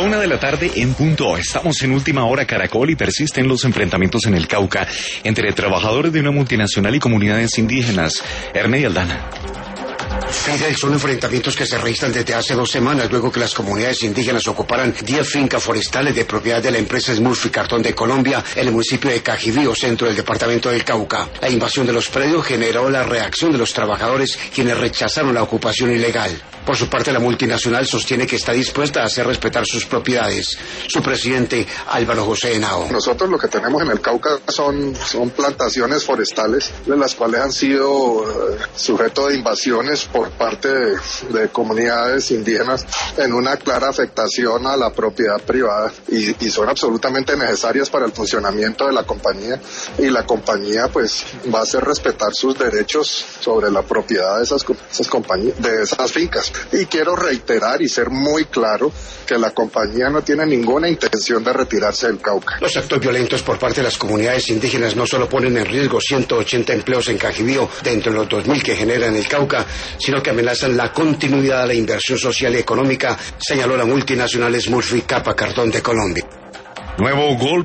1 de la tarde en punto. Estamos en Última Hora Caracol y persisten los enfrentamientos en el Cauca entre trabajadores de una multinacional y comunidades indígenas. Ernei Aldana. Fidel, son enfrentamientos que se registran desde hace 2 semanas, luego que las comunidades indígenas ocuparan 10 fincas forestales de propiedad de la empresa Smurfit Cartón de Colombia en el municipio de Cajibío, centro del departamento del Cauca. La invasión de los predios generó la reacción de los trabajadores, quienes rechazaron la ocupación ilegal. Por su parte, la multinacional sostiene que está dispuesta a hacer respetar sus propiedades. Su presidente, Álvaro José Henao. Nosotros lo que tenemos en el Cauca son plantaciones forestales, de las cuales han sido sujeto de invasiones por parte de comunidades indígenas en una clara afectación a la propiedad privada y son absolutamente necesarias para el funcionamiento de la compañía, y la compañía pues va a hacer respetar sus derechos sobre la propiedad de esas fincas. Y quiero reiterar y ser muy claro que la compañía no tiene ninguna intención de retirarse del Cauca. Los actos violentos por parte de las comunidades indígenas no solo ponen en riesgo 180 empleos en Cajibío dentro de los 2.000 que generan el Cauca, sino que amenazan la continuidad de la inversión social y económica, señaló la multinacional Smurfit Capa Cartón de Colombia. Nuevo golpe